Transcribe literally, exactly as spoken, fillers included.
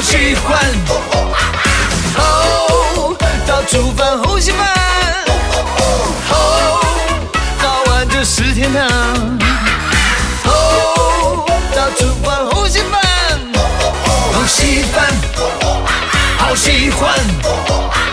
喜欢。哦，到煮饭后稀饭，哦，早晚就是天堂。哦，到煮饭后稀饭，后稀饭，好喜欢。